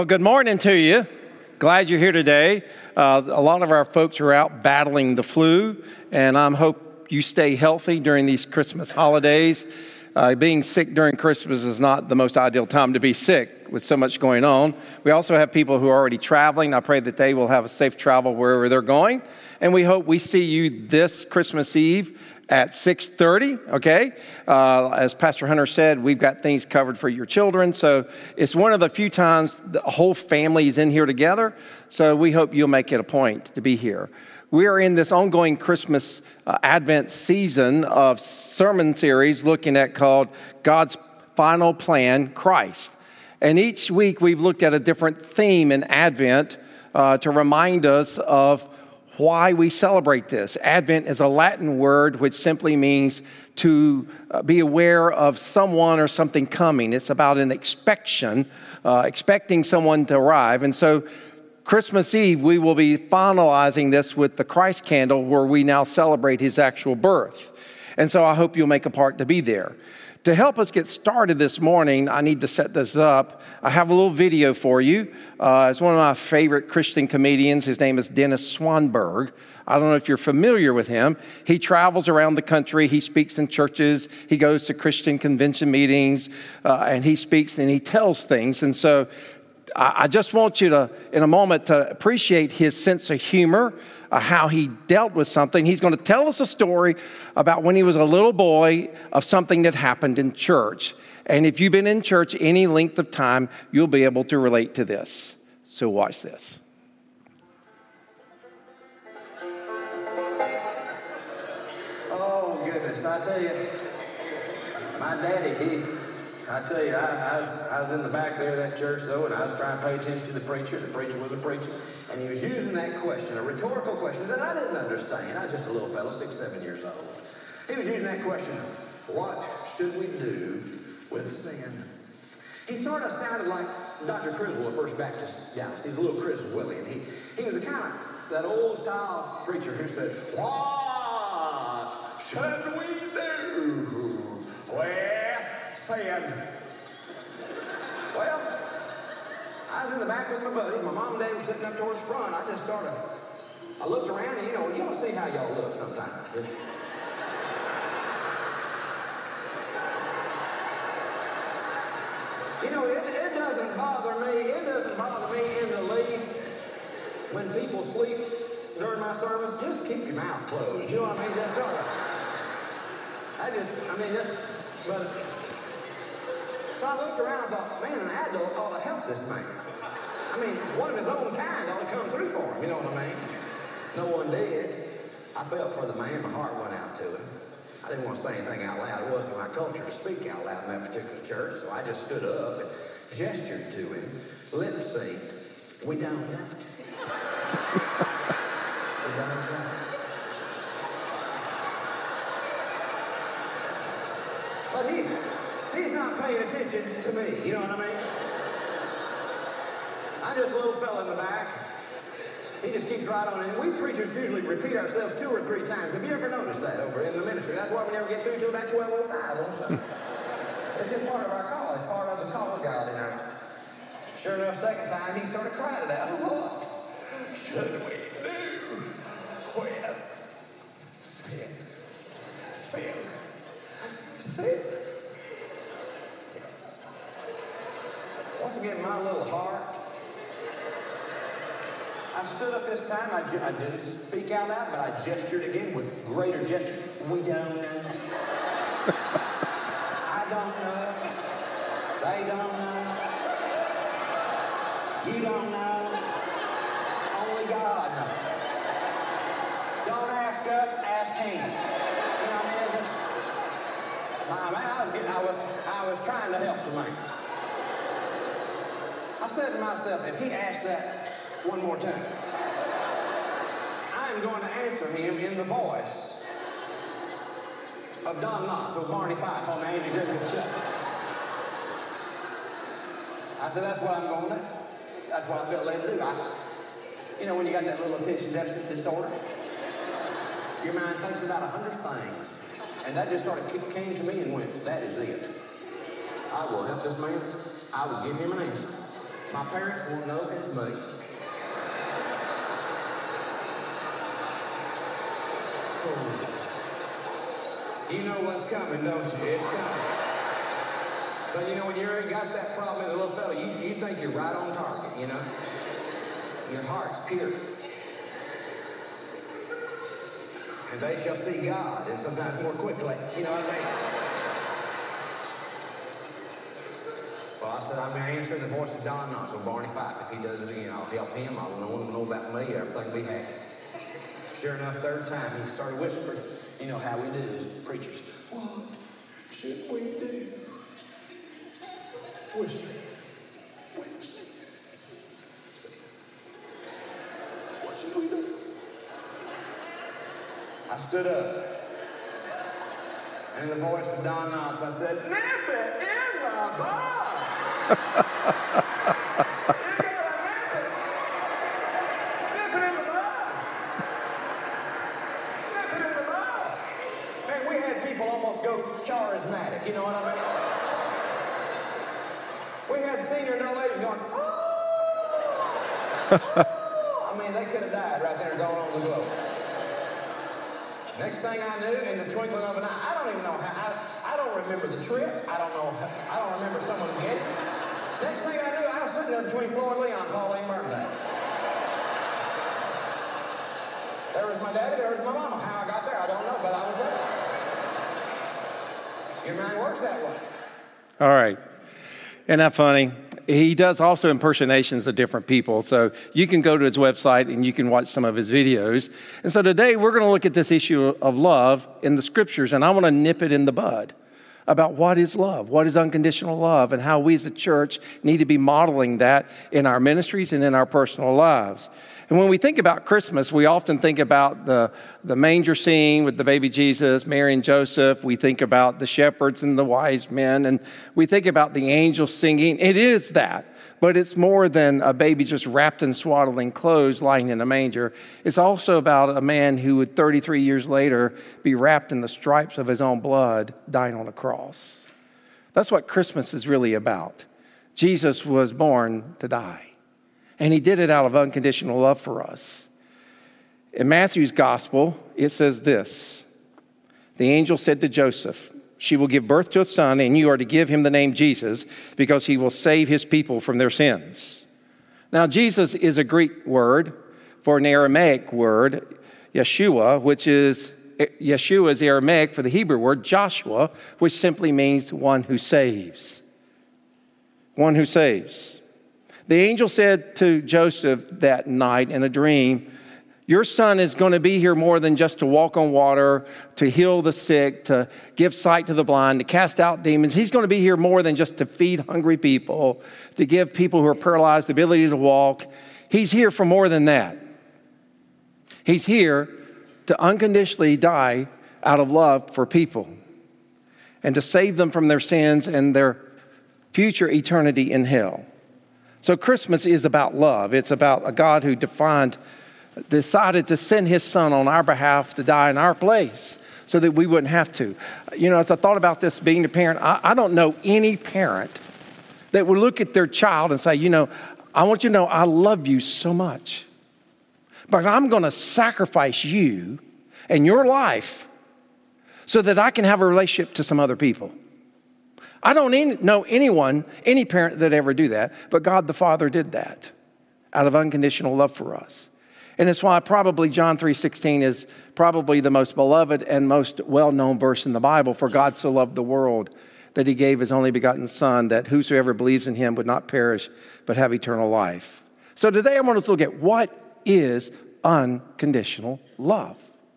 Well, good morning to you. Glad you're here today. A lot of our folks are out battling the flu, and I hope you stay healthy during these Christmas holidays. Being sick during Christmas is not the most ideal time to be sick with so much going on. We also have people who are already traveling. I pray that they will have a safe travel wherever they're going. And we hope we see you this Christmas Eve at 6:30, okay? As Pastor Hunter said, we've got things covered for your children. So it's one of the few times the whole family is in here together. So we hope you'll make it a point to be here. We are in this ongoing Christmas Advent season of sermon series looking at called God's Final Plan, Christ. And each week we've looked at a different theme in Advent to remind us of why we celebrate this. Advent is a Latin word which simply means to be aware of someone or something coming. It's about an expecting someone to arrive. And so Christmas Eve, we will be finalizing this with the Christ candle where we now celebrate his actual birth. And so I hope you'll make a part to be there. To help us get started this morning, I need to set this up. I have a little video for you. It's one of my favorite Christian comedians. His name is Dennis Swanberg. I don't know if you're familiar with him. He travels around the country. He speaks in churches. He goes to Christian convention meetings, and he speaks and he tells things. And so I just want you to, in a moment, to appreciate his sense of humor, how he dealt with something. He's going to tell us a story about when he was a little boy of something that happened in church. And if you've been in church any length of time, you'll be able to relate to this. So watch this. Oh, goodness, I tell you, my daddy, I was in the back there of that church, though, and I was trying to pay attention to the preacher. The preacher was a preacher, and he was using that question, a rhetorical question that I didn't understand. I was just a little fellow, 6, 7 years old. He was using that question, what should we do with sin? He sort of sounded like Dr. Criswell, the First Baptist Dallas. He's a little Chris Willie, and he was a kind of that old-style preacher who said, what should we do with sin? Well, I was in the back with my buddies. My mom and dad were sitting up towards the front. I just I looked around and, you don't see how y'all look sometimes. It doesn't bother me. It doesn't bother me in the least when people sleep during my sermons. Just keep your mouth closed. You know what I mean? Just but so I looked around and thought, man, an adult ought to help this man. I mean, one of his own kind ought to come through for him, you know what I mean? No one did. I felt for the man, my heart went out to him. I didn't want to say anything out loud. It wasn't my culture to speak out loud in that particular church, so I just stood up and gestured to him, lip synced. We down now? We down now? But he's not paying attention to me, you know what I mean? I'm just a little fella in the back. He just keeps right on. And we preachers usually repeat ourselves 2 or 3 times. Have you ever noticed that over in the ministry? That's why we never get through till about 12:05 on It's just part of our call. It's part of the call of God in our... Sure enough, second time, he sort of cried it out. What should we do with sin? Sin. Sin. Once again, my little heart. I stood up this time. I didn't speak out loud, but I gestured again with greater gesture. We don't know. I don't know. They don't know. You don't know. Only God knows. Don't ask us, ask him. You know what I mean? I was trying to help the man. I said to myself, if he asked that one more time, I am going to answer him in the voice of Don Knotts or Barney Fife on the Andy Griffith Show. I said, that's what I'm going to do. That's what I felt led to do. When you got that little attention deficit disorder, your mind thinks about 100 things. And that just sort of came to me and went, that is it. I will help this man. I will give him an answer. My parents won't know it's me. Oh. You know what's coming, don't you? It's coming. But you know, when you ain't got that problem as a little fella, you think you're right on target, you know? Your heart's pure. And they shall see God, and sometimes more quickly. You know what I mean? So I said, I'm answering the voice of Don Knotts, so Barney Fife. If he does it again, I'll help him. I'll know about me. Everything will be happy. Sure enough, third time, he started whispering. You know how we do as preachers. What should we do? Whisper. What should we do? I stood up. And in the voice of Don Knotts, I said, nip it in the bud. Nip it in the bud. Nip it in the bud. Man, we had people almost go charismatic, you know what I mean? We had senior and old ladies going, oh! I mean, they could have died right there going on the globe. Next thing I knew, in the twinkling of an eye, I don't even know how, I don't remember the trip. I don't remember someone getting it. Next thing I knew, I was sitting there between Floyd Lee and Pauline Merton. There was my daddy, there was my mama. How I got there, I don't know, but I was there. Your mind works that way. All right. Isn't that funny? He does also impersonations of different people. So you can go to his website and you can watch some of his videos. And so today we're going to look at this issue of love in the scriptures. And I want to nip it in the bud about what is love, what is unconditional love, and how we as a church need to be modeling that in our ministries and in our personal lives. And when we think about Christmas, we often think about the manger scene with the baby Jesus, Mary and Joseph. We think about the shepherds and the wise men, and we think about the angels singing. It is that, but it's more than a baby just wrapped in swaddling clothes lying in a manger. It's also about a man who would 33 years later be wrapped in the stripes of his own blood, dying on a cross. That's what Christmas is really about. Jesus was born to die. And he did it out of unconditional love for us. In Matthew's gospel, it says this. The angel said to Joseph, she will give birth to a son, and you are to give him the name Jesus, because he will save his people from their sins. Now, Jesus is a Greek word for an Aramaic word, Yeshua, which is Aramaic for the Hebrew word Joshua, which simply means one who saves. One who saves. The angel said to Joseph that night in a dream, your son is going to be here more than just to walk on water, to heal the sick, to give sight to the blind, to cast out demons. He's going to be here more than just to feed hungry people, to give people who are paralyzed the ability to walk. He's here for more than that. He's here to unconditionally die out of love for people and to save them from their sins and their future eternity in hell. So Christmas is about love. It's about a God who decided to send his son on our behalf to die in our place so that we wouldn't have to. You know, as I thought about this being a parent, I don't know any parent that would look at their child and say, you know, I want you to know I love you so much, but I'm going to sacrifice you and your life so that I can have a relationship to some other people. I don't know anyone, any parent that ever do that, but God the Father did that out of unconditional love for us. And it's why probably John 3:16 is probably the most beloved and most well-known verse in the Bible. For God so loved the world that he gave his only begotten son, that whosoever believes in him would not perish, but have eternal life. So today I want us to look at what is unconditional love.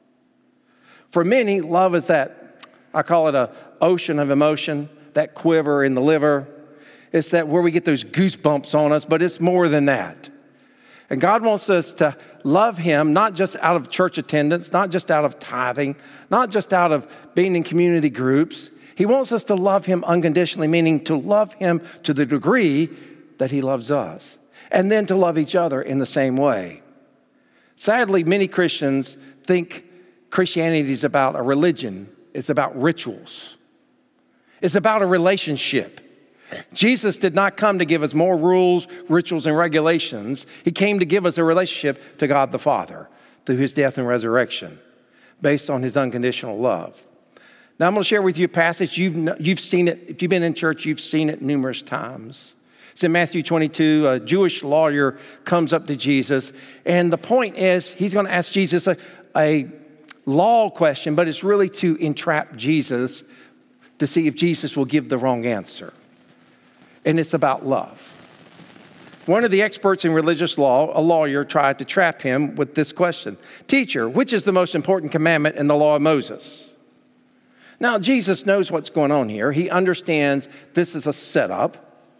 For many, love is that, I call it an ocean of emotion, that quiver in the liver. It's that where we get those goosebumps on us, but it's more than that. And God wants us to love him, not just out of church attendance, not just out of tithing, not just out of being in community groups. He wants us to love him unconditionally, meaning to love him to the degree that he loves us, and then to love each other in the same way. Sadly, many Christians think Christianity is about a religion. It's about rituals. It's about a relationship. Jesus did not come to give us more rules, rituals, and regulations. He came to give us a relationship to God the Father through his death and resurrection based on his unconditional love. Now, I'm going to share with you a passage. You've seen it. If you've been in church, you've seen it numerous times. It's in Matthew 22. A Jewish lawyer comes up to Jesus, and the point is he's going to ask Jesus a law question, but it's really to entrap Jesus to see if Jesus will give the wrong answer. And it's about love. One of the experts in religious law, a lawyer, tried to trap him with this question. Teacher, which is the most important commandment in the law of Moses? Now, Jesus knows what's going on here. He understands this is a setup.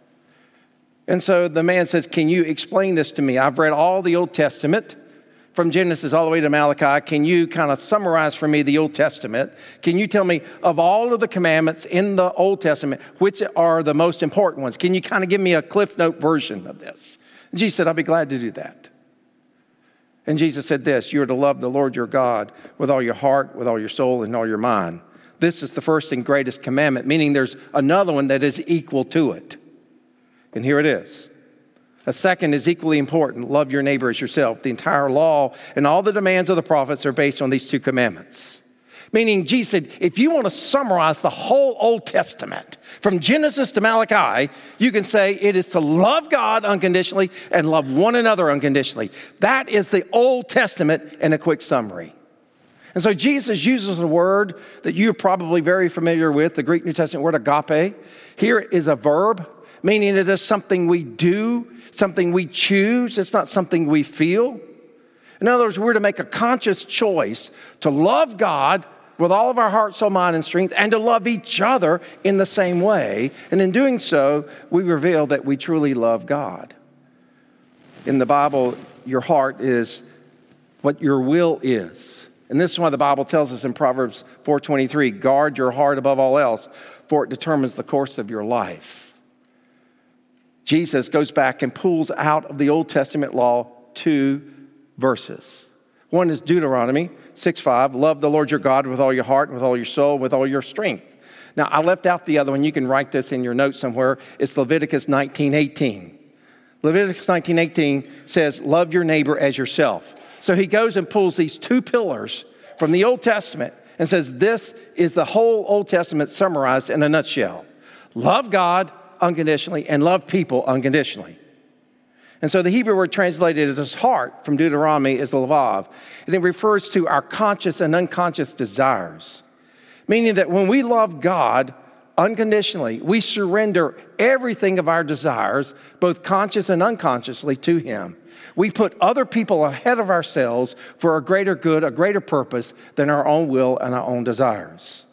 And so the man says, can you explain this to me? I've read all the Old Testament from Genesis all the way to Malachi. Can you kind of summarize for me the Old Testament? Can you tell me of all of the commandments in the Old Testament, which are the most important ones? Can you kind of give me a Cliff Note version of this? And Jesus said, I'll be glad to do that. And Jesus said this, you are to love the Lord your God with all your heart, with all your soul, and all your mind. This is the first and greatest commandment, meaning there's another one that is equal to it. And here it is. A second is equally important. Love your neighbor as yourself. The entire law and all the demands of the prophets are based on these two commandments. Meaning, Jesus said, if you want to summarize the whole Old Testament, from Genesis to Malachi, you can say it is to love God unconditionally and love one another unconditionally. That is the Old Testament in a quick summary. And so Jesus uses a word that you're probably very familiar with, the Greek New Testament word agape. Here is a verb, meaning it is something we do, something we choose. It's not something we feel. In other words, we're to make a conscious choice to love God with all of our heart, soul, mind, and strength, and to love each other in the same way. And in doing so, we reveal that we truly love God. In the Bible, your heart is what your will is. And this is why the Bible tells us in Proverbs 4:23, guard your heart above all else, for it determines the course of your life. Jesus goes back and pulls out of the Old Testament law 2 verses. One is Deuteronomy 6:5, love the Lord your God with all your heart, with all your soul, with all your strength. Now, I left out the other one. You can write this in your notes somewhere. It's Leviticus 19:18. Leviticus 19:18 says, love your neighbor as yourself. So he goes and pulls these two pillars from the Old Testament and says, this is the whole Old Testament summarized in a nutshell. Love God unconditionally and love people unconditionally. And so the Hebrew word translated as heart from Deuteronomy is lavav. And it refers to our conscious and unconscious desires. Meaning that when we love God unconditionally, we surrender everything of our desires, both conscious and unconsciously, to him. We put other people ahead of ourselves for a greater good, a greater purpose than our own will and our own desires.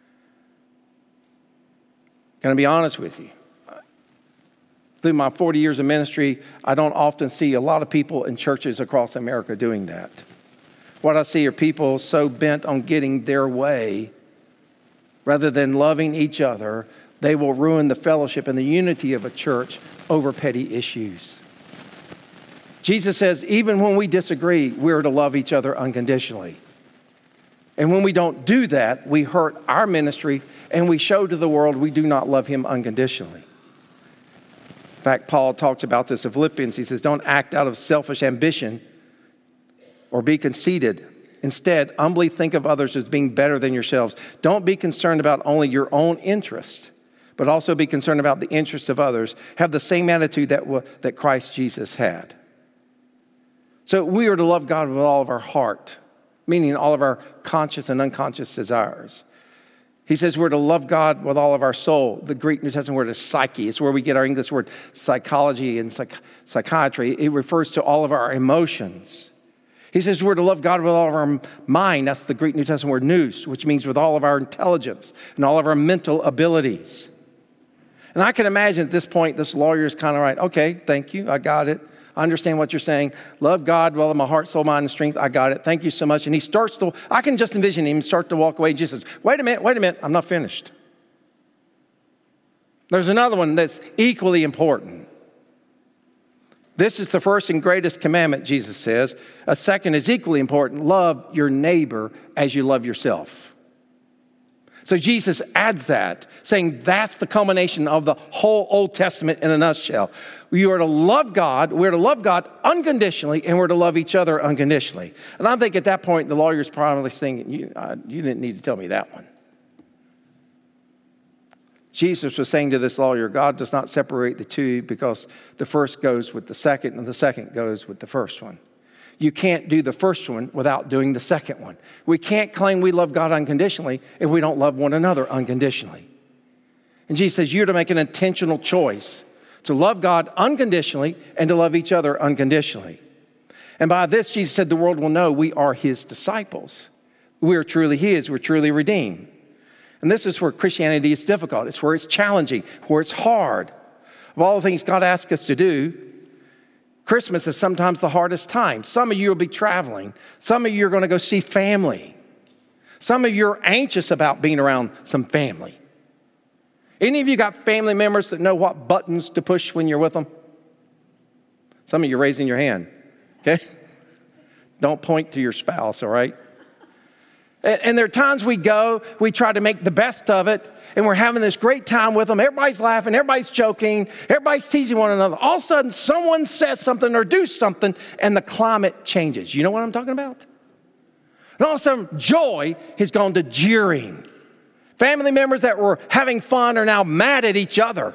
Can I be honest with you? Through my 40 years of ministry, I don't often see a lot of people in churches across America doing that. What I see are people so bent on getting their way, rather than loving each other, they will ruin the fellowship and the unity of a church over petty issues. Jesus says, even when we disagree, we're to love each other unconditionally. And when we don't do that, we hurt our ministry and we show to the world we do not love him unconditionally. In fact, Paul talks about this in Philippians. He says, don't act out of selfish ambition or be conceited. Instead, humbly think of others as being better than yourselves. Don't be concerned about only your own interest, but also be concerned about the interests of others. Have the same attitude that Christ Jesus had. So we are to love God with all of our heart, meaning all of our conscious and unconscious desires. He says we're to love God with all of our soul. The Greek New Testament word is psyche. It's where we get our English word psychology and psychiatry. It refers to all of our emotions. He says we're to love God with all of our mind. That's the Greek New Testament word nous, which means with all of our intelligence and all of our mental abilities. And I can imagine at this point, this lawyer is kind of right. Okay, thank you. I got it. I understand what you're saying. Love God with all of my heart, soul, mind, and strength. I got it. Thank you so much. And he starts to, I can just envision him start to walk away. Jesus says, wait a minute. I'm not finished. There's another one that's equally important. This is the first and greatest commandment, Jesus says. A second is equally important. Love your neighbor as you love yourself. So Jesus adds that, saying that's the culmination of the whole Old Testament in a nutshell. We are to love God, we're to love God unconditionally, and we're to love each other unconditionally. And I think at that point, the lawyer's probably thinking, you didn't need to tell me that one. Jesus was saying to this lawyer, God does not separate the two because the first goes with the second and the second goes with the first one. You can't do the first one without doing the second one. We can't claim we love God unconditionally if we don't love one another unconditionally. And Jesus says you're to make an intentional choice to love God unconditionally and to love each other unconditionally. And by this, Jesus said the world will know we are his disciples. We are truly his. We're truly redeemed. And this is where Christianity is difficult. It's where it's challenging, where it's hard. Of all the things God asks us to do, Christmas is sometimes the hardest time. Some of you will be traveling. Some of you are going to go see family. Some of you are anxious about being around some family. Any of you got family members that know what buttons to push when you're with them? Some of you are raising your hand, okay? Don't point to your spouse, all right? And there are times we go, we try to make the best of it, and we're having this great time with them. Everybody's laughing, everybody's joking, everybody's teasing one another. All of a sudden, someone says something or do something, and the climate changes. You know what I'm talking about? And all of a sudden, joy has gone to jeering. Family members that were having fun are now mad at each other,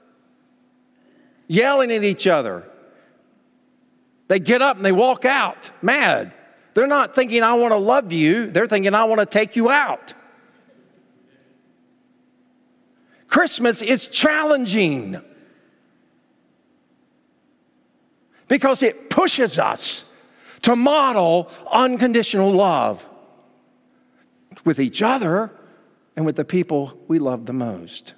yelling at each other. They get up and they walk out mad. They're not thinking, I want to love you. They're thinking, I want to take you out. Christmas is challenging because it pushes us to model unconditional love with each other and with the people we love the most.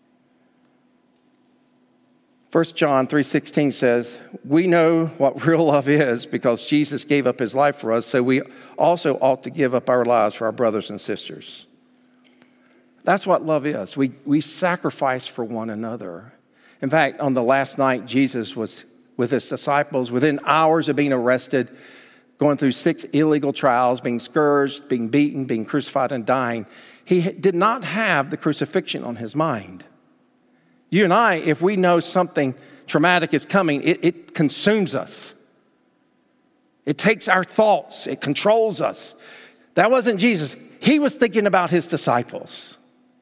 1 John 3:16 says, we know what real love is because Jesus gave up his life for us, so we also ought to give up our lives for our brothers and sisters. That's what love is. We sacrifice for one another. In fact, on the last night, Jesus was with his disciples within hours of being arrested, going through 6 illegal trials, being scourged, being beaten, being crucified, and dying. He did not have the crucifixion on his mind. You and I, if we know something traumatic is coming, it consumes us. It takes our thoughts. It controls us. That wasn't Jesus. He was thinking about his disciples.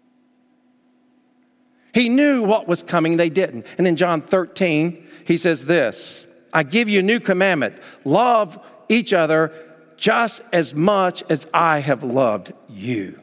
He knew what was coming. They didn't. And in John 13, he says this, I give you a new commandment. Love each other just as much as I have loved you.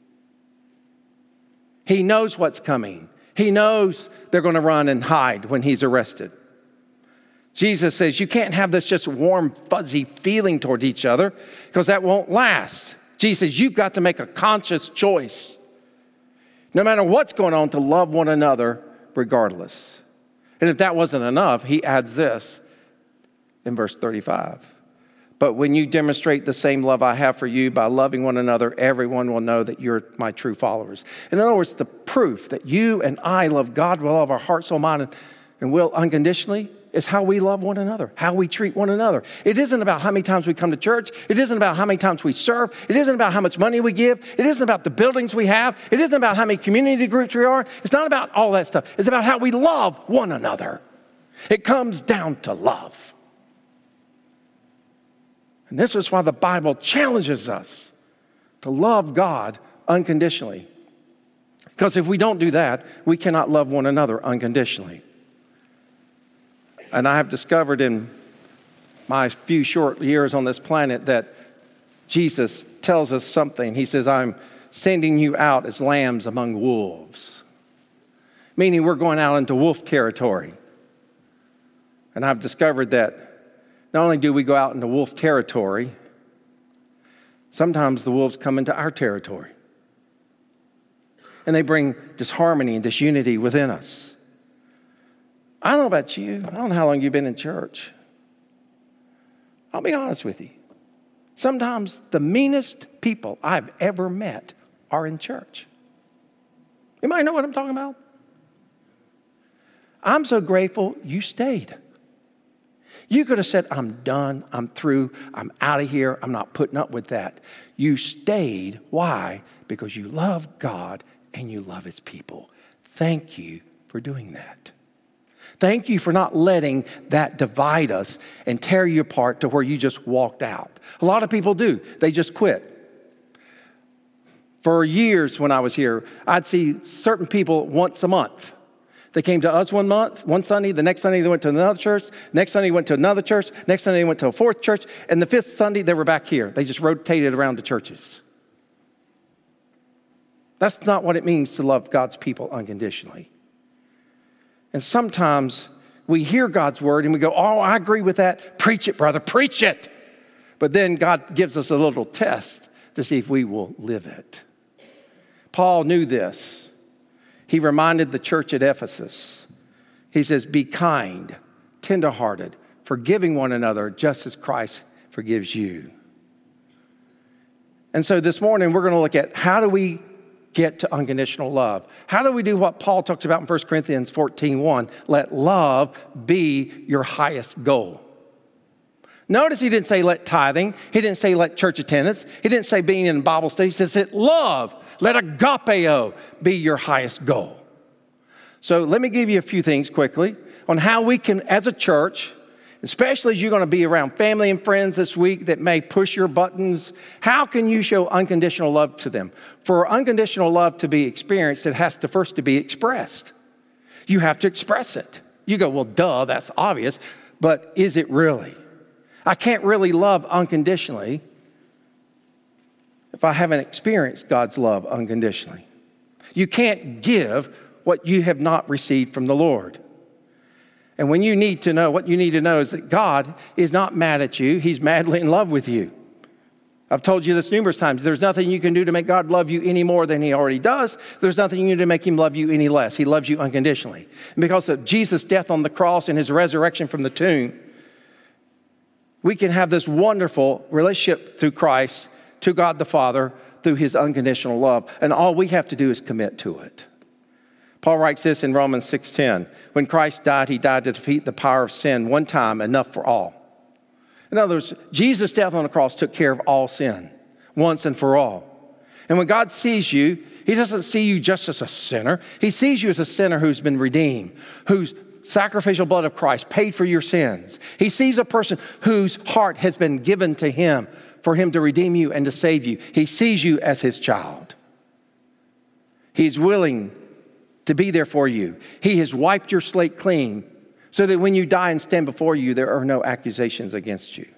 He knows what's coming. He knows they're going to run and hide when he's arrested. Jesus says you can't have this just warm, fuzzy feeling toward each other because that won't last. Jesus says you've got to make a conscious choice, no matter what's going on, to love one another regardless. And if that wasn't enough, he adds this in verse 35. But when you demonstrate the same love I have for you by loving one another, everyone will know that you're my true followers. In other words, the proof that you and I love God with all of our heart, soul, mind, and will unconditionally is how we love one another, how we treat one another. It isn't about how many times we come to church. It isn't about how many times we serve. It isn't about how much money we give. It isn't about the buildings we have. It isn't about how many community groups we are. It's not about all that stuff. It's about how we love one another. It comes down to love. And this is why the Bible challenges us to love God unconditionally. Because if we don't do that, we cannot love one another unconditionally. And I have discovered in my few short years on this planet that Jesus tells us something. He says, I'm sending you out as lambs among wolves. Meaning we're going out into wolf territory. And I've discovered that not only do we go out into wolf territory, sometimes the wolves come into our territory. And they bring disharmony and disunity within us. I don't know about you. I don't know how long you've been in church. I'll be honest with you. Sometimes the meanest people I've ever met are in church. You might know what I'm talking about. I'm so grateful you stayed. You could have said, I'm done, I'm through, I'm out of here, I'm not putting up with that. You stayed. Why? Because you love God and you love his people. Thank you for doing that. Thank you for not letting that divide us and tear you apart to where you just walked out. A lot of people do. They just quit. For years when I was here, I'd see certain people once a month. They came to us one Sunday, the next Sunday they went to another church, next Sunday they went to another church, next Sunday they went to a fourth church, and the fifth Sunday they were back here. They just rotated around the churches. That's not what it means to love God's people unconditionally. And sometimes we hear God's word and we go, oh, I agree with that. Preach it, brother, preach it. But then God gives us a little test to see if we will live it. Paul knew this. He reminded the church at Ephesus. He says, be kind, tenderhearted, forgiving one another just as Christ forgives you. And so this morning we're going to look at how do we get to unconditional love? How do we do what Paul talks about in 1 Corinthians 14:1? Let love be your highest goal. Notice he didn't say let tithing. He didn't say let church attendance. He didn't say being in Bible study. He says let love, let agapeo be your highest goal. So let me give you a few things quickly on how we can, as a church, especially as you're going to be around family and friends this week that may push your buttons, how can you show unconditional love to them? For unconditional love to be experienced, it has to first to be expressed. You have to express it. You go, well, duh, that's obvious, but is it really? I can't really love unconditionally if I haven't experienced God's love unconditionally. You can't give what you have not received from the Lord. And when you need to know, what you need to know is that God is not mad at you. He's madly in love with you. I've told you this numerous times. There's nothing you can do to make God love you any more than he already does. There's nothing you can do to make him love you any less. He loves you unconditionally. And because of Jesus' death on the cross and his resurrection from the tomb, we can have this wonderful relationship through Christ, to God the Father, through his unconditional love. And all we have to do is commit to it. Paul writes this in Romans 6:10. When Christ died, he died to defeat the power of sin one time, enough for all. In other words, Jesus' death on the cross took care of all sin, once and for all. And when God sees you, he doesn't see you just as a sinner. He sees you as a sinner who's been redeemed, whose sacrificial blood of Christ paid for your sins. He sees a person whose heart has been given to him for him to redeem you and to save you. He sees you as his child. He's willing to be there for you. He has wiped your slate clean so that when you die and stand before you, there are no accusations against you.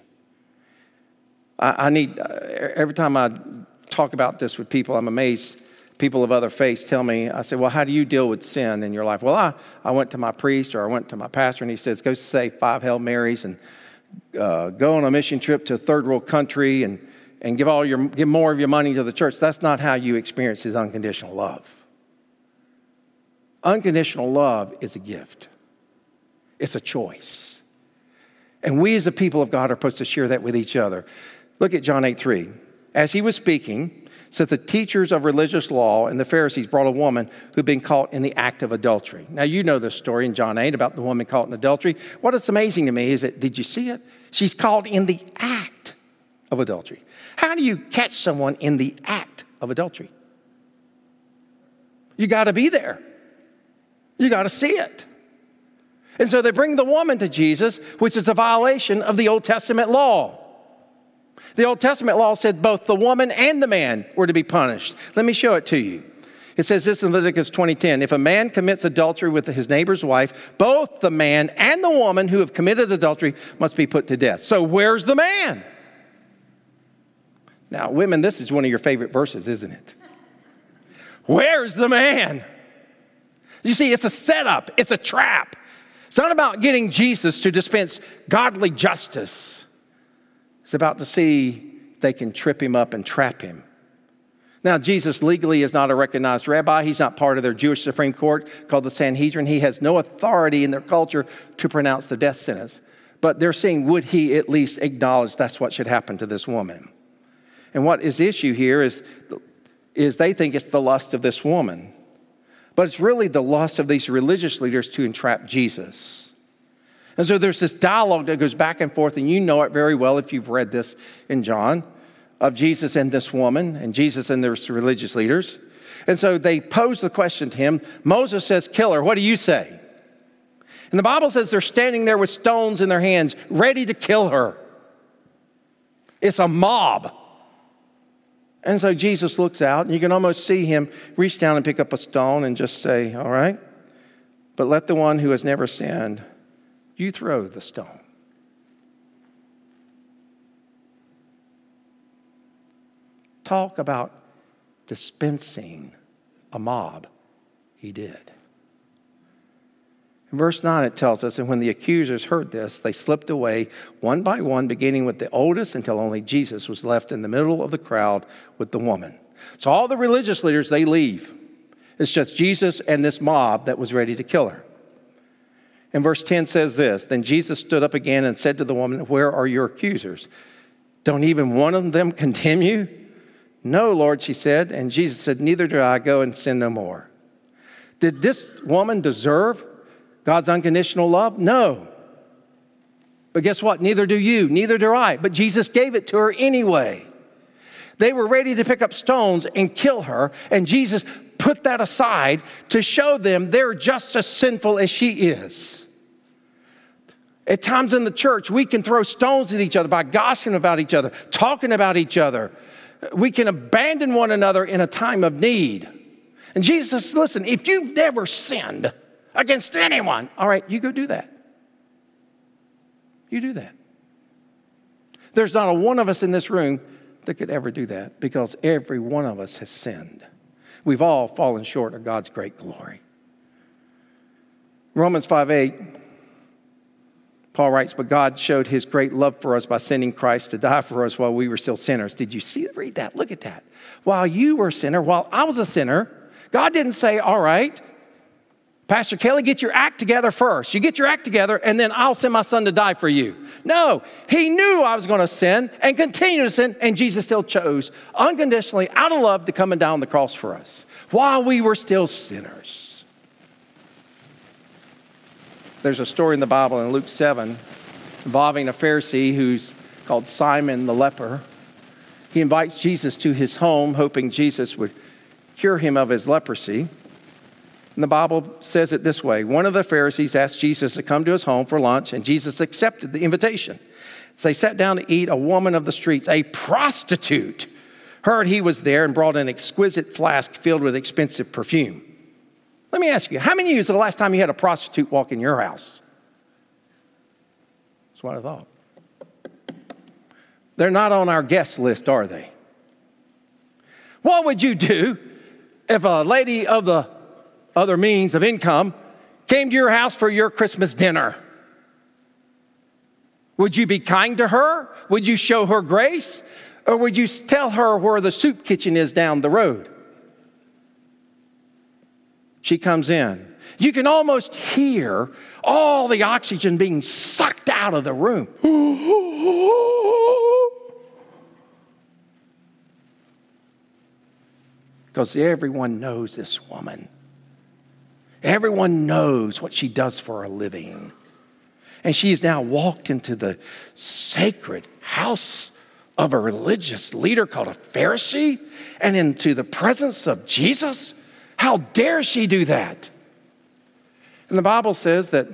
Every time I talk about this with people, I'm amazed. People of other faiths tell me, I say, well, how do you deal with sin in your life? Well, I went to my priest or I went to my pastor and he says, go say 5 Hail Marys and go on a mission trip to a third world country and give more of your money to the church. That's not how you experience his unconditional love. Unconditional love is a gift. It's a choice. And we as a people of God are supposed to share that with each other. Look at John 8:3. As he was speaking, so the teachers of religious law and the Pharisees brought a woman who'd been caught in the act of adultery. Now, you know the story in John 8 about the woman caught in adultery. What is amazing to me is that, did you see it? She's caught in the act of adultery. How do you catch someone in the act of adultery? You got to be there. You got to see it. And so they bring the woman to Jesus, which is a violation of the Old Testament law. The Old Testament law said both the woman and the man were to be punished. Let me show it to you. It says this in Leviticus 20:10. If a man commits adultery with his neighbor's wife, both the man and the woman who have committed adultery must be put to death. So where's the man? Now, women, this is one of your favorite verses, isn't it? Where's the man? You see, it's a setup. It's a trap. It's not about getting Jesus to dispense godly justice. It's about to see if they can trip him up and trap him. Now, Jesus legally is not a recognized rabbi. He's not part of their Jewish Supreme Court called the Sanhedrin. He has no authority in their culture to pronounce the death sentence. But they're saying, would he at least acknowledge that's what should happen to this woman? And what is the issue here is they think it's the lust of this woman. But it's really the lust of these religious leaders to entrap Jesus. And so there's this dialogue that goes back and forth, and you know it very well if you've read this in John, of Jesus and this woman, and Jesus and the religious leaders. And so they pose the question to him. Moses says, kill her. What do you say? And the Bible says they're standing there with stones in their hands, ready to kill her. It's a mob. And so Jesus looks out, and you can almost see him reach down and pick up a stone and just say, all right, but let the one who has never sinned, you throw the stone. Talk about dispensing a mob. He did. In verse 9, it tells us, and when the accusers heard this, they slipped away one by one, beginning with the oldest, until only Jesus was left in the middle of the crowd with the woman. So all the religious leaders, they leave. It's just Jesus and this mob that was ready to kill her. And verse 10 says this, then Jesus stood up again and said to the woman, where are your accusers? Don't even one of them condemn you? No, Lord, she said. And Jesus said, neither do I. Go and sin no more. Did this woman deserve God's unconditional love? No. But guess what? Neither do you, neither do I. But Jesus gave it to her anyway. They were ready to pick up stones and kill her, and Jesus put that aside to show them they're just as sinful as she is. At times in the church, we can throw stones at each other by gossiping about each other, talking about each other. We can abandon one another in a time of need. And Jesus says, listen, if you've never sinned against anyone, all right, you go do that. You do that. There's not a one of us in this room that could ever do that, because every one of us has sinned. We've all fallen short of God's great glory. Romans 5:8, Paul writes, but God showed his great love for us by sending Christ to die for us while we were still sinners. Did you see it? Read that. Look at that. While you were a sinner, while I was a sinner, God didn't say, all right, Pastor Kelly, get your act together first. You get your act together, and then I'll send my son to die for you. No, he knew I was going to sin and continue to sin, and Jesus still chose unconditionally, out of love, to come and die on the cross for us while we were still sinners. There's a story in the Bible in Luke 7 involving a Pharisee who's called Simon the leper. He invites Jesus to his home, hoping Jesus would cure him of his leprosy. And the Bible says it this way. One of the Pharisees asked Jesus to come to his home for lunch, and Jesus accepted the invitation. So they sat down to eat. A woman of the streets, a prostitute, heard he was there and brought an exquisite flask filled with expensive perfume. Let me ask you, how many of you is the last time you had a prostitute walk in your house? That's what I thought. They're not on our guest list, are they? What would you do if a lady of the other means of income came to your house for your Christmas dinner? Would you be kind to her? Would you show her grace? Or would you tell her where the soup kitchen is down the road? She comes in. You can almost hear all the oxygen being sucked out of the room. Because everyone knows this woman. Everyone knows what she does for a living. And she's now walked into the sacred house of a religious leader called a Pharisee and into the presence of Jesus. How dare she do that? And the Bible says that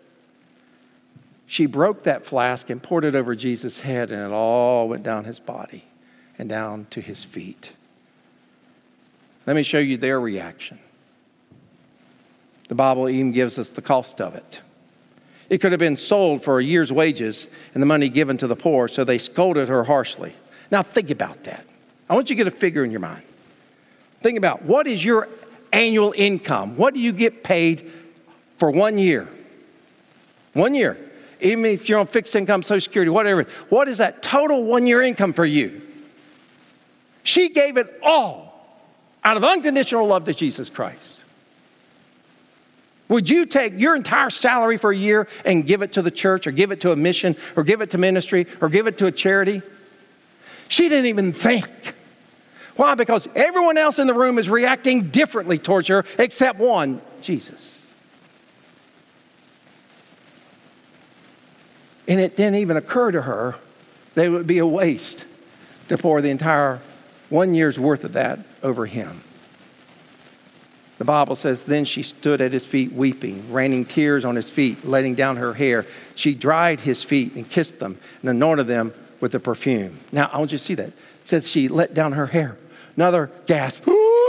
she broke that flask and poured it over Jesus' head, and it all went down his body and down to his feet. Let me show you their reaction. The Bible even gives us the cost of it. It could have been sold for a year's wages and the money given to the poor, so they scolded her harshly. Now think about that. I want you to get a figure in your mind. Think about, what is your annual income? What do you get paid for 1 year? 1 year. Even if you're on fixed income, Social Security, whatever. What is that total 1 year income for you? She gave it all out of unconditional love to Jesus Christ. Would you take your entire salary for a year and give it to the church, or give it to a mission, or give it to ministry, or give it to a charity? She didn't even think. Why? Because everyone else in the room is reacting differently towards her except one, Jesus. And it didn't even occur to her that it would be a waste to pour the entire 1 year's worth of that over him. The Bible says, then she stood at his feet weeping, raining tears on his feet, letting down her hair. She dried his feet and kissed them and anointed them with the perfume. Now, I want you to see that. It says she let down her hair. Another gasp.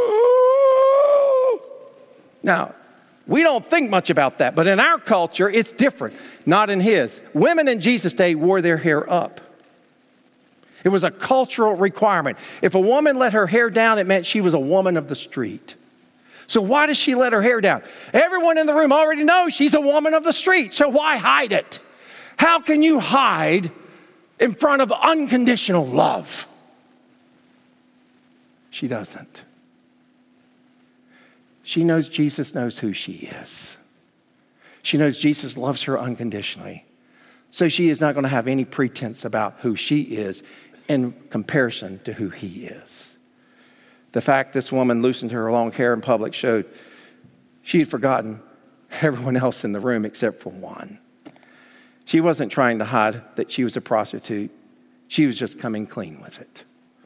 Now, we don't think much about that, but in our culture, it's different. Not in his. Women in Jesus' day wore their hair up. It was a cultural requirement. If a woman let her hair down, it meant she was a woman of the street. So why does she let her hair down? Everyone in the room already knows she's a woman of the street, so why hide it? How can you hide in front of unconditional love? She doesn't. She knows Jesus knows who she is. She knows Jesus loves her unconditionally. So she is not going to have any pretense about who she is in comparison to who he is. The fact this woman loosened her long hair in public showed she had forgotten everyone else in the room except for one. She wasn't trying to hide that she was a prostitute. She was just coming clean with it.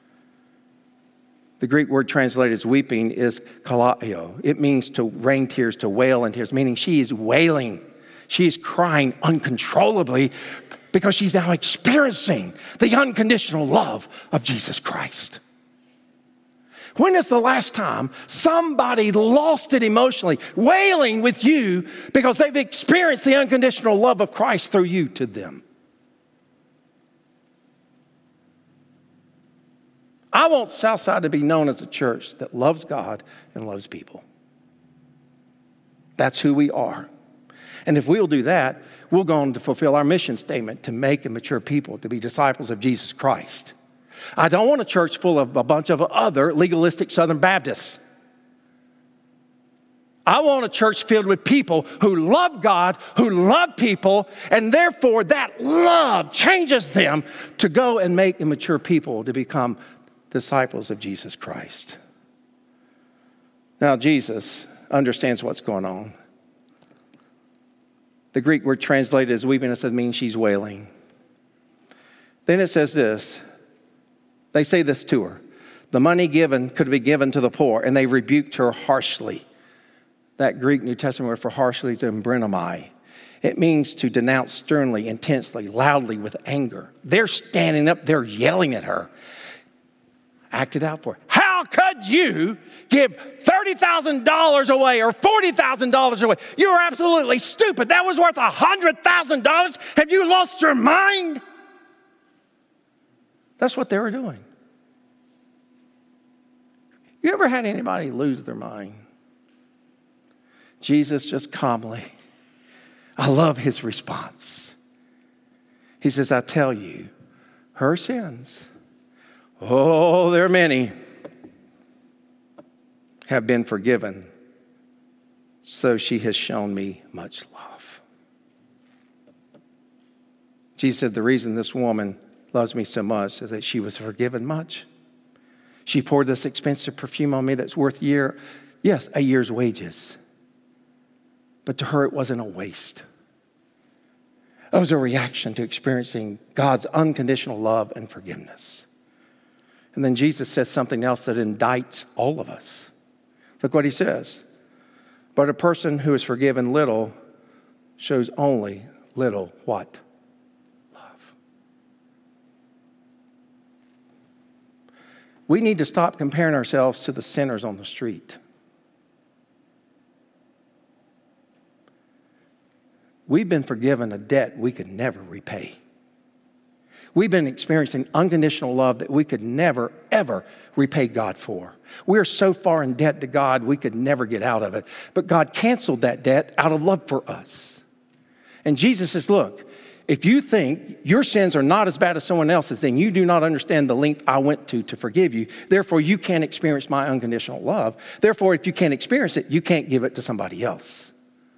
The Greek word translated as weeping is kalaio. It means to rain tears, to wail in tears, meaning she is wailing. She is crying uncontrollably because she's now experiencing the unconditional love of Jesus Christ. When is the last time somebody lost it emotionally, wailing with you because they've experienced the unconditional love of Christ through you to them? I want Southside to be known as a church that loves God and loves people. That's who we are. And if we'll do that, we'll go on to fulfill our mission statement to make and mature people to be disciples of Jesus Christ. I don't want a church full of a bunch of other legalistic Southern Baptists. I want a church filled with people who love God, who love people, and therefore that love changes them to go and make and mature people to become disciples of Jesus Christ. Now, Jesus understands what's going on. The Greek word translated as weeping, it means she's wailing. Then it says this. They say this to her. The money given could be given to the poor, and they rebuked her harshly. That Greek New Testament word for harshly is embrinomai. It means to denounce sternly, intensely, loudly, with anger. They're standing up, they're yelling at her. Acted out for her. How could you give $30,000 away or $40,000 away? You are absolutely stupid. That was worth $100,000. Have you lost your mind? That's what they were doing. You ever had anybody lose their mind? Jesus just calmly, I love his response. He says, I tell you, her sins, oh, there are many, have been forgiven. So she has shown me much love. Jesus said, the reason this woman loves me so much is that she was forgiven much. She poured this expensive perfume on me that's worth a year's wages. But to her, it wasn't a waste. It was a reaction to experiencing God's unconditional love and forgiveness. And then Jesus says something else that indicts all of us. Look what he says. But a person who is forgiven little shows only little what? Love. We need to stop comparing ourselves to the sinners on the street. We've been forgiven a debt we could never repay. We've been experiencing unconditional love that we could never, ever repay God for. We are so far in debt to God, we could never get out of it. But God canceled that debt out of love for us. And Jesus says, look, if you think your sins are not as bad as someone else's, then you do not understand the length I went to forgive you. Therefore, you can't experience my unconditional love. Therefore, if you can't experience it, you can't give it to somebody else.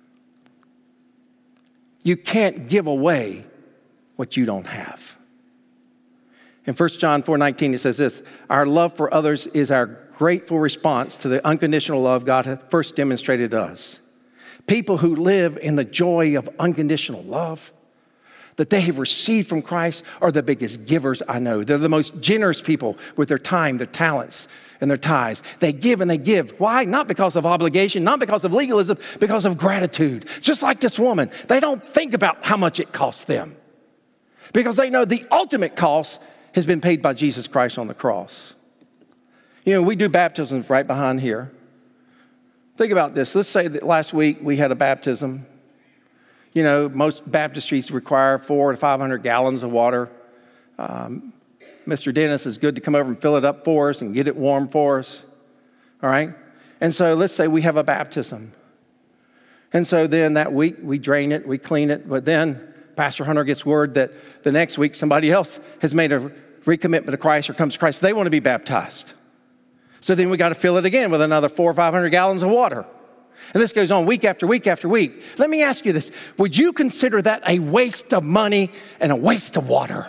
You can't give away what you don't have. In 1 John 4:19, it says this, our love for others is our grateful response to the unconditional love God had first demonstrated to us. People who live in the joy of unconditional love, that they have received from Christ are the biggest givers I know. They're the most generous people with their time, their talents, and their tithes. They give and they give. Why? Not because of obligation, not because of legalism, because of gratitude. Just like this woman, they don't think about how much it costs them because they know the ultimate cost has been paid by Jesus Christ on the cross. You know, we do baptisms right behind here. Think about this. Let's say that last week we had a baptism. You know, most baptistries require 400 to 500 gallons of water. Mr. Dennis is good to come over and fill it up for us and get it warm for us. All right? And so let's say we have a baptism. And so then that week we drain it, we clean it, but then Pastor Hunter gets word that the next week somebody else has made a recommitment to Christ or comes to Christ. They want to be baptized. So then we got to fill it again with another 400 or 500 gallons of water. And this goes on week after week after week. Let me ask you this. Would you consider that a waste of money and a waste of water?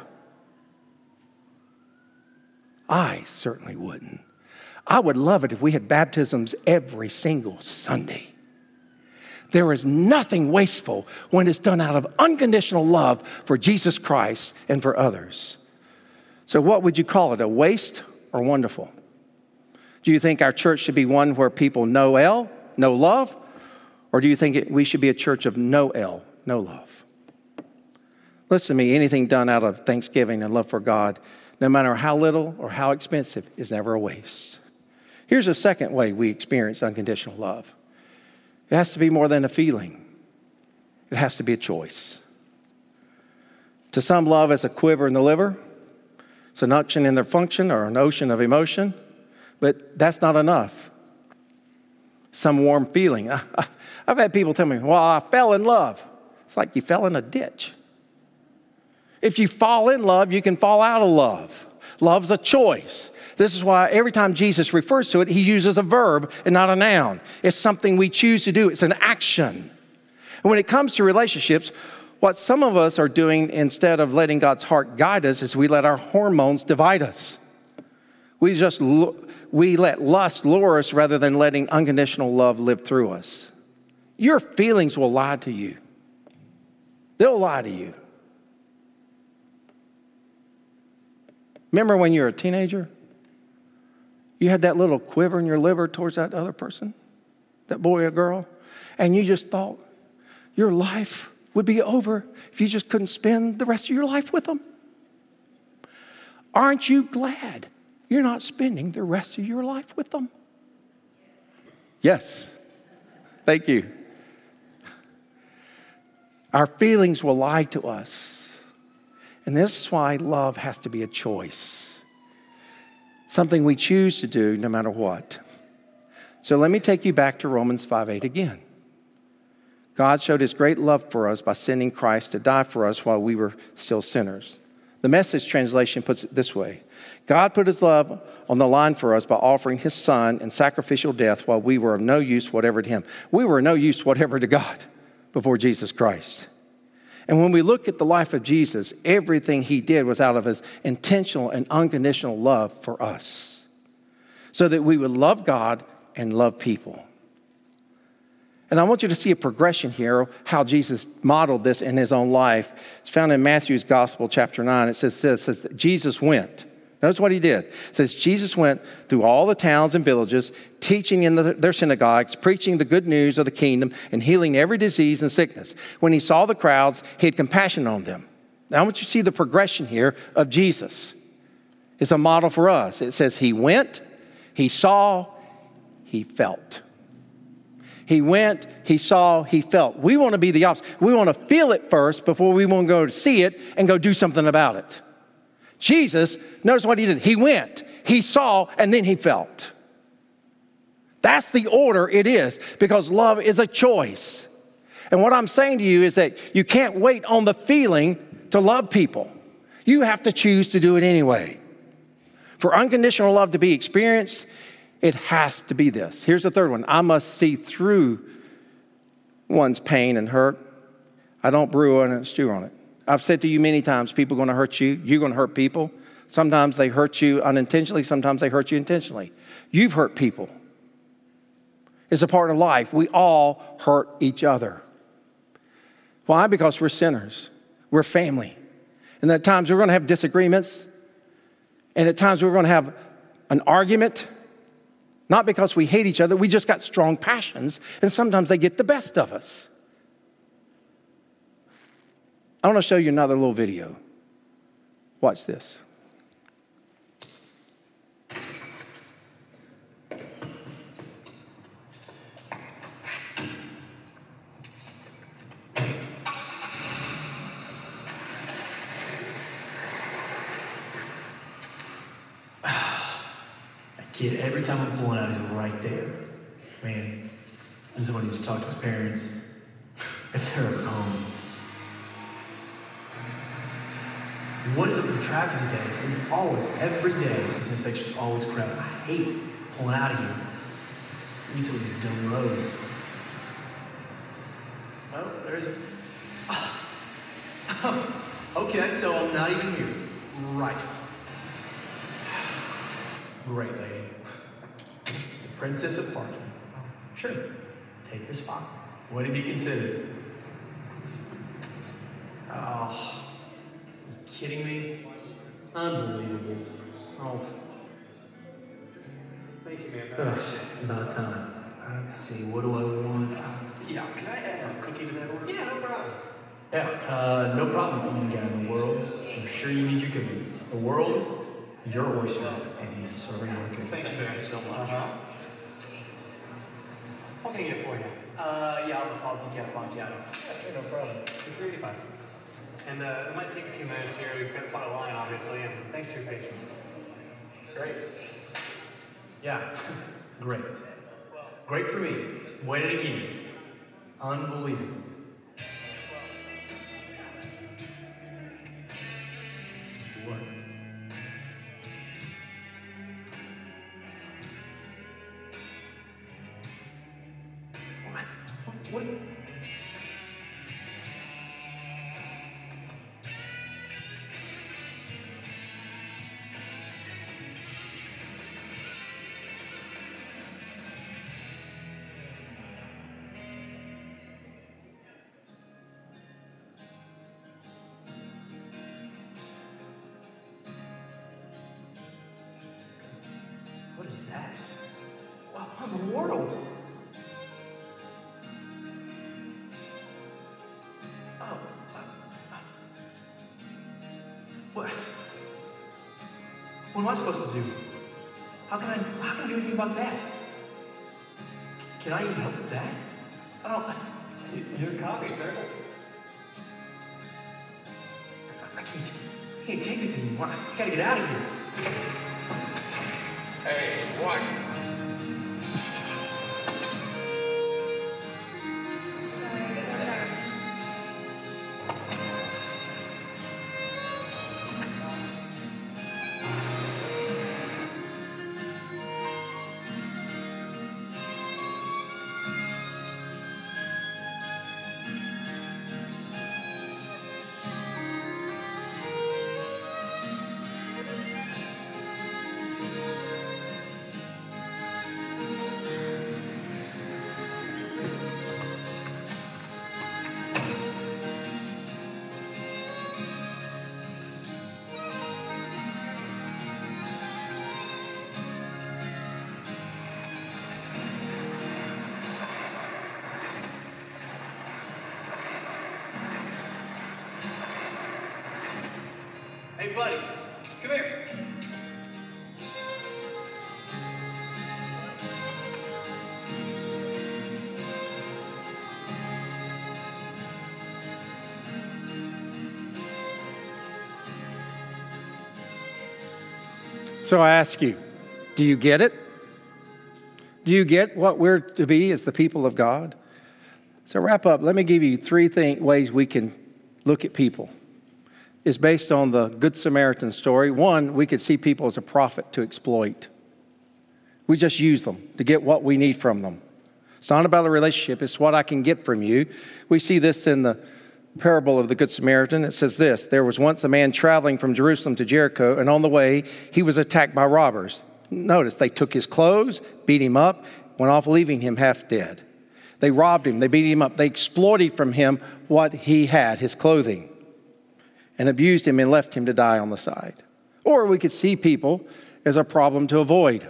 I certainly wouldn't. I would love it if we had baptisms every single Sunday. There is nothing wasteful when it's done out of unconditional love for Jesus Christ and for others. So what would you call it, a waste or wonderful? Do you think our church should be one where people know love? Or do you think we should be a church of no love? Listen to me, anything done out of thanksgiving and love for God, no matter how little or how expensive, is never a waste. Here's a second way we experience unconditional love. It has to be more than a feeling. It has to be a choice. To some, love is a quiver in the liver. It's an unction in their function or an ocean of emotion. But that's not enough. Some warm feeling. I've had people tell me, well, I fell in love. It's like you fell in a ditch. If you fall in love, you can fall out of love. Love's a choice. This is why every time Jesus refers to it, he uses a verb and not a noun. It's something we choose to do. It's an action. And when it comes to relationships, what some of us are doing instead of letting God's heart guide us is we let our hormones divide us. We let lust lure us rather than letting unconditional love live through us. Your feelings will lie to you. They'll lie to you. Remember when you were a teenager? You had that little quiver in your liver towards that other person, that boy or girl, and you just thought your life would be over if you just couldn't spend the rest of your life with them. Aren't you glad you're not spending the rest of your life with them? Yes. Thank you. Our feelings will lie to us. And this is why love has to be a choice. Something we choose to do no matter what. So let me take you back to Romans 5:8 again. God showed his great love for us by sending Christ to die for us while we were still sinners. The Message translation puts it this way. God put his love on the line for us by offering his son in sacrificial death while we were of no use whatever to him. We were of no use whatever to God before Jesus Christ. And when we look at the life of Jesus, everything he did was out of his intentional and unconditional love for us, so that we would love God and love people. And I want you to see a progression here, how Jesus modeled this in his own life. It's found in Matthew's Gospel, chapter 9. It says that Jesus went. Notice what he did. It says Jesus went through all the towns and villages, teaching in their synagogues, preaching the good news of the kingdom, and healing every disease and sickness. When he saw the crowds, he had compassion on them. Now I want you to see the progression here of Jesus. It's a model for us. It says he went, he saw, he felt. He went, he saw, he felt. We want to be the opposite. We want to feel it first before we want to go to see it and go do something about it. Jesus, notice what he did. He went, he saw, and then he felt. That's the order it is, because love is a choice. And what I'm saying to you is that you can't wait on the feeling to love people. You have to choose to do it anyway. For unconditional love to be experienced, it has to be this. Here's the third one. I must see through one's pain and hurt. I don't brew on it and stew on it. I've said to you many times, people are going to hurt you. You're going to hurt people. Sometimes they hurt you unintentionally. Sometimes they hurt you intentionally. You've hurt people. It's a part of life. We all hurt each other. Why? Because we're sinners. We're family. And at times we're going to have disagreements. And at times we're going to have an argument. Not because we hate each other. We just got strong passions. And sometimes they get the best of us. I want to show you another little video. Watch this. Kid, every time I'm pulling out, he's right there. Man, I'm someone needs to talk to his parents if they're at home. What is up with the traffic today? It's always, every day, this intersection's always crowded. I hate pulling out of here. I need some of these dumb roads. Oh, there's a... Oh, okay, so I'm not even here. Right. Great lady. The princess of parking. Sure, take the spot. What have you considered? Oh, you kidding me? Unbelievable. Oh. Thank you, man. About time. Let's see, what do I want? Yeah, can I add a cookie to that order? Yeah, no problem. Yeah, no problem, only guy in the world. I'm sure you need your cookies. The world, your oyster, and he's serving your cookies. Thanks, sir, so much. I'll take it for you. Yeah, I'll talk to you macchiato. Yeah, sure, no problem. It's $3.85. And it might take a few minutes here. We've got quite a line, obviously, and thanks to your patience. Great. Yeah, great. Great for me. Win it again. Unbelievable. What? What? What is that? What in the world? What am I supposed to do? How can I do anything about that? Can I even help with that? Your copy, sir. I can't take this anymore. I gotta get out of here. Hey, what? Hey, buddy, come here. So I ask you, do you get it? Do you get what we're to be as the people of God? So wrap up, let me give you three ways we can look at people. It's based on the Good Samaritan story. One, we could see people as a profit to exploit. We just use them to get what we need from them. It's not about a relationship, it's what I can get from you. We see this in the parable of the Good Samaritan. It says this: there was once a man traveling from Jerusalem to Jericho, and on the way, he was attacked by robbers. Notice, they took his clothes, beat him up, went off leaving him half dead. They robbed him, they beat him up, they exploited from him what he had, his clothing. and abused him and left him to die on the side. Or we could see people as a problem to avoid.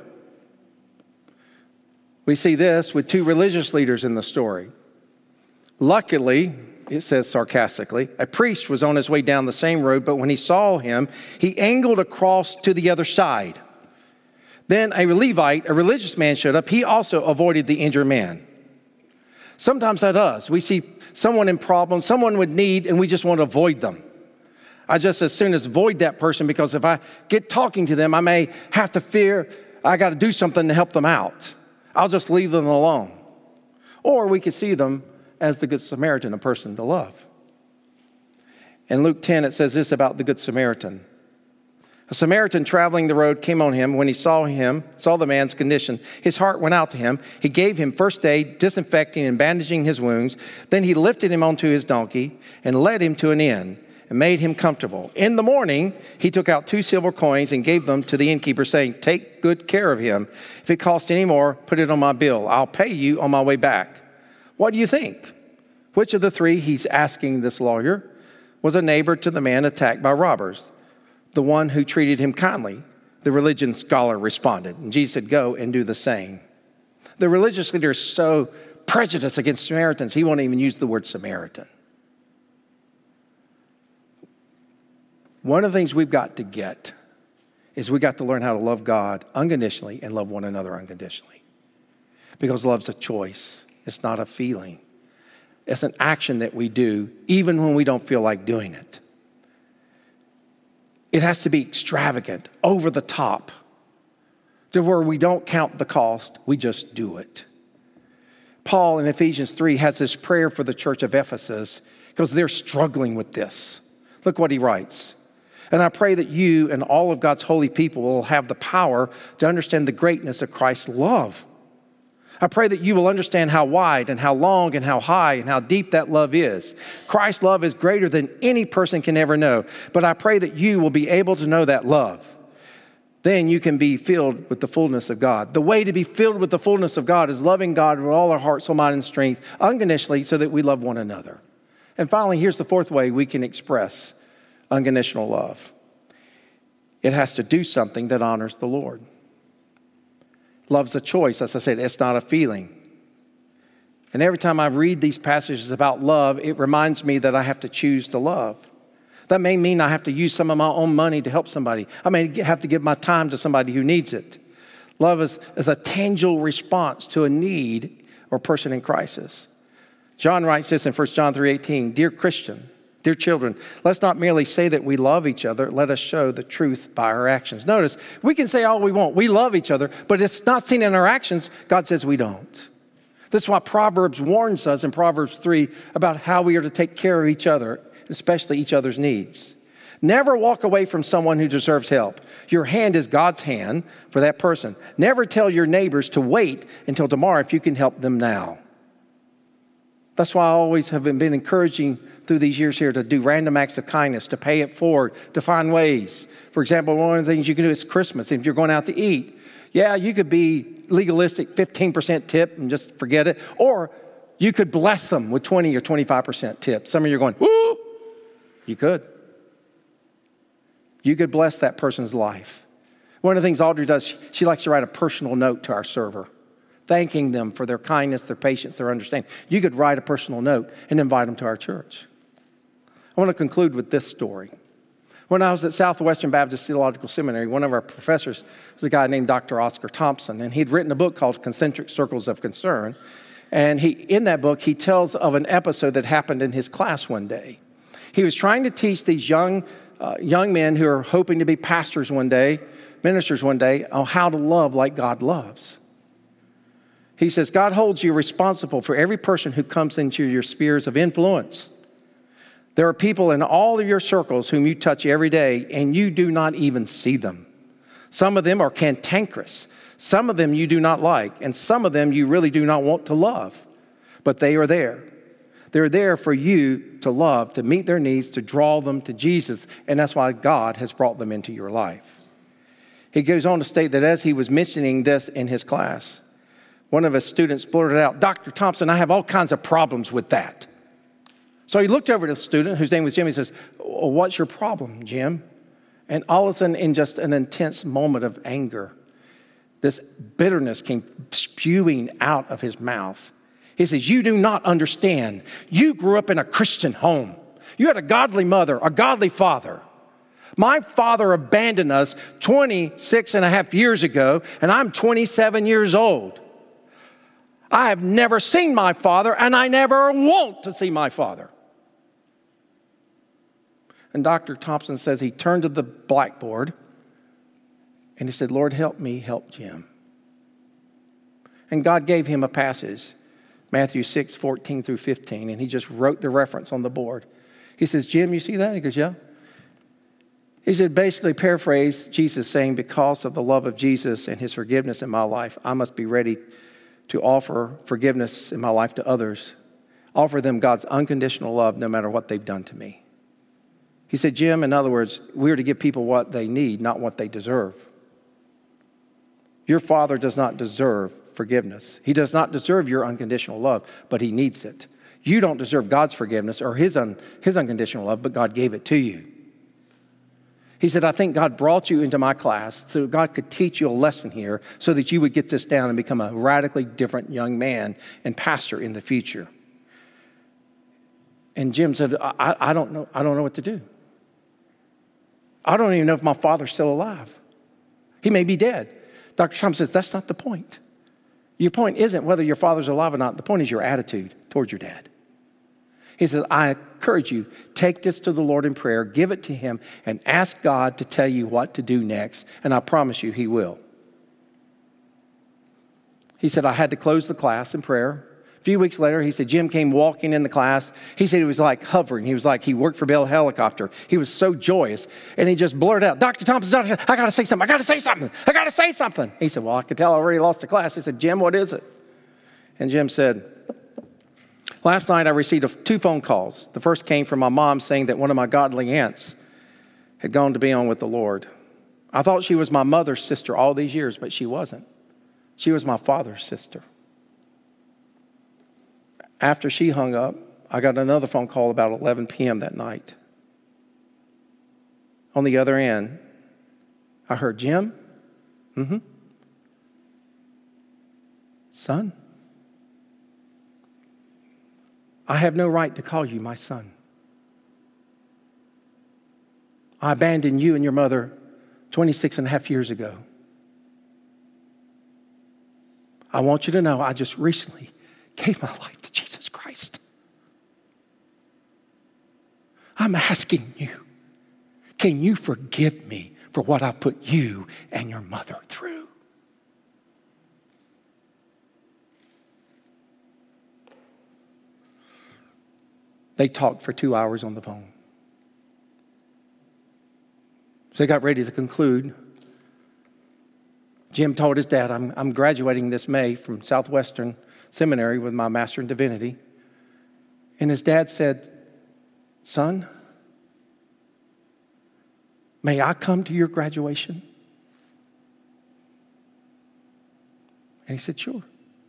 We see this with two religious leaders in the story. Luckily, it says sarcastically, a priest was on his way down the same road, but when he saw him, he angled across to the other side. Then a Levite, a religious man, showed up. He also avoided the injured man. Sometimes that does. We see someone in problems, someone with need, and we just want to avoid them. I just as soon as avoid that person, because if I get talking to them, I may have to fear I got to do something to help them out. I'll just leave them alone. Or we could see them as the Good Samaritan, a person to love. In Luke 10, it says this about the Good Samaritan. A Samaritan traveling the road came on him. When he saw the man's condition, his heart went out to him. He gave him first aid, disinfecting and bandaging his wounds. Then he lifted him onto his donkey and led him to an inn and made him comfortable. In the morning, he took out 2 silver coins and gave them to the innkeeper, saying, "Take good care of him. If it costs any more, put it on my bill. I'll pay you on my way back." What do you think? Which of the 3, he's asking this lawyer, was a neighbor to the man attacked by robbers? The one who treated him kindly, the religion scholar responded. And Jesus said, "Go and do the same." The religious leader is so prejudiced against Samaritans, he won't even use the word Samaritan. One of the things we've got to get is we got to learn how to love God unconditionally and love one another unconditionally. Because love's a choice. It's not a feeling. It's an action that we do even when we don't feel like doing it. It has to be extravagant, over the top, to where we don't count the cost, we just do it. Paul in Ephesians 3 has this prayer for the church of Ephesus because they're struggling with this. Look what he writes. "And I pray that you and all of God's holy people will have the power to understand the greatness of Christ's love. I pray that you will understand how wide and how long and how high and how deep that love is. Christ's love is greater than any person can ever know. But I pray that you will be able to know that love. Then you can be filled with the fullness of God." The way to be filled with the fullness of God is loving God with all our heart, soul, mind, and strength unconditionally so that we love one another. And finally, here's the 4th way we can express unconditional love. It has to do something that honors the Lord. Love's a choice. As I said, it's not a feeling. And every time I read these passages about love, it reminds me that I have to choose to love. That may mean I have to use some of my own money to help somebody. I may have to give my time to somebody who needs it. Love is a tangible response to a need or person in crisis. John writes this in 1 John 3:18, "Dear Christian, dear children, let's not merely say that we love each other. Let us show the truth by our actions." Notice, we can say all we want. We love each other, but it's not seen in our actions. God says we don't. That's why Proverbs warns us in Proverbs 3 about how we are to take care of each other, especially each other's needs. Never walk away from someone who deserves help. Your hand is God's hand for that person. Never tell your neighbors to wait until tomorrow if you can help them now. That's why I always have been encouraging through these years here to do random acts of kindness, to pay it forward, to find ways. For example, one of the things you can do is Christmas. If you're going out to eat, yeah, you could be legalistic, 15% tip and just forget it. Or you could bless them with 20 or 25% tip. Some of you are going, woo! You could. You could bless that person's life. One of the things Audrey does, she likes to write a personal note to our server, thanking them for their kindness, their patience, their understanding. You could write a personal note and invite them to our church. I want to conclude with this story. When I was at Southwestern Baptist Theological Seminary, one of our professors was a guy named Dr. Oscar Thompson, and he'd written a book called Concentric Circles of Concern. And in that book, he tells of an episode that happened in his class one day. He was trying to teach these young men who are hoping to be pastors one day, ministers one day, on how to love like God loves. He says, God holds you responsible for every person who comes into your spheres of influence. There are people in all of your circles whom you touch every day, and you do not even see them. Some of them are cantankerous. Some of them you do not like, and some of them you really do not want to love. But they are there. They're there for you to love, to meet their needs, to draw them to Jesus, and that's why God has brought them into your life. He goes on to state that as he was mentioning this in his class, one of his students blurted out, Dr. Thompson, I have all kinds of problems with that. So he looked over to the student whose name was Jim. He says, what's your problem, Jim? And all of a sudden, in just an intense moment of anger, this bitterness came spewing out of his mouth. He says, you do not understand. You grew up in a Christian home. You had a godly mother, a godly father. My father abandoned us 26 and a half years ago, and I'm 27 years old. I have never seen my father, and I never want to see my father. And Dr. Thompson says he turned to the blackboard and he said, Lord, help me help Jim. And God gave him a passage, Matthew 6, 14 through 15, and he just wrote the reference on the board. He says, Jim, you see that? He goes, yeah. He said, basically paraphrase Jesus saying, because of the love of Jesus and his forgiveness in my life, I must be ready to offer forgiveness in my life to others. Offer them God's unconditional love no matter what they've done to me. He said, Jim, in other words, we're to give people what they need, not what they deserve. Your father does not deserve forgiveness. He does not deserve your unconditional love, but he needs it. You don't deserve God's forgiveness or his unconditional love, but God gave it to you. He said, I think God brought you into my class so God could teach you a lesson here so that you would get this down and become a radically different young man and pastor in the future. And Jim said, I don't know what to do. I don't even know if my father's still alive. He may be dead. Dr. Thompson says, that's not the point. Your point isn't whether your father's alive or not. The point is your attitude towards your dad. He says, I encourage you, take this to the Lord in prayer, give it to him, and ask God to tell you what to do next. And I promise you, he will. He said, I had to close the class in prayer. A few weeks later, he said, Jim came walking in the class. He said he was like hovering. He was like he worked for Bell Helicopter. He was so joyous. And he just blurted out, Dr. Thompson, I got to say something. I got to say something. I got to say something. He said, well, I could tell I already lost the class. He said, Jim, what is it? And Jim said, last night I received 2 phone calls. The first came from my mom saying that one of my godly aunts had gone to be on with the Lord. I thought she was my mother's sister all these years, but she wasn't. She was my father's sister. After she hung up, I got another phone call about 11 p.m. that night. On the other end, I heard, Jim? Mm-hmm. Son? I have no right to call you my son. I abandoned you and your mother 26 and a half years ago. I want you to know I just recently gave my life to Jesus Christ. I'm asking you, can you forgive me for what I put you and your mother through? They talked for 2 hours on the phone. So they got ready to conclude. Jim told his dad, I'm graduating this May from Southwestern Seminary with my Master in Divinity. And his dad said, son, may I come to your graduation? And he said, sure.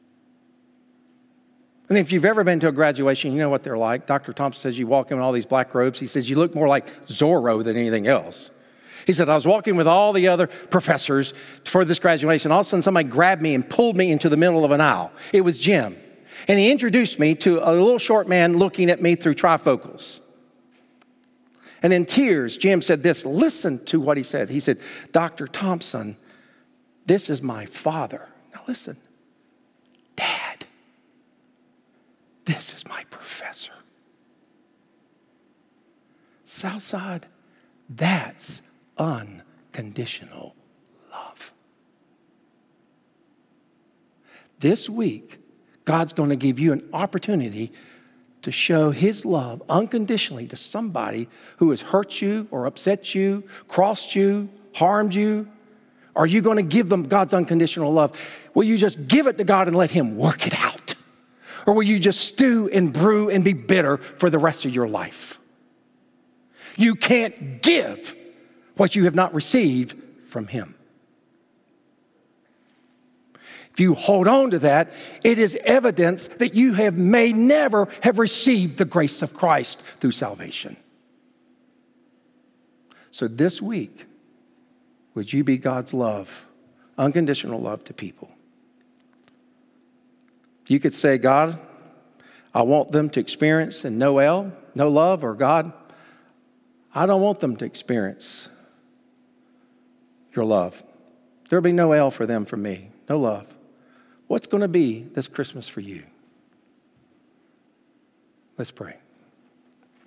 And if you've ever been to a graduation, you know what they're like. Dr. Thompson says you walk in with all these black robes. He says you look more like Zorro than anything else. He said, I was walking with all the other professors for this graduation. All of a sudden, somebody grabbed me and pulled me into the middle of an aisle. It was Jim. And he introduced me to a little short man looking at me through trifocals. And in tears, Jim said this. Listen to what he said. He said, Dr. Thompson, this is my father. Now listen, Dad, this is my professor. Southside, that's unconditional love. This week, God's going to give you an opportunity to show his love unconditionally to somebody who has hurt you or upset you, crossed you, harmed you. Are you going to give them God's unconditional love? Will you just give it to God and let him work it out? Or will you just stew and brew and be bitter for the rest of your life? You can't give what you have not received from him. If you hold on to that, it is evidence that you may never have received the grace of Christ through salvation. So this week, would you be God's love, unconditional love to people? You could say, God, I want them to experience and no love, or God, I don't want them to experience your love. There'll be no L for them from me, no love. What's going to be this Christmas for you? Let's pray.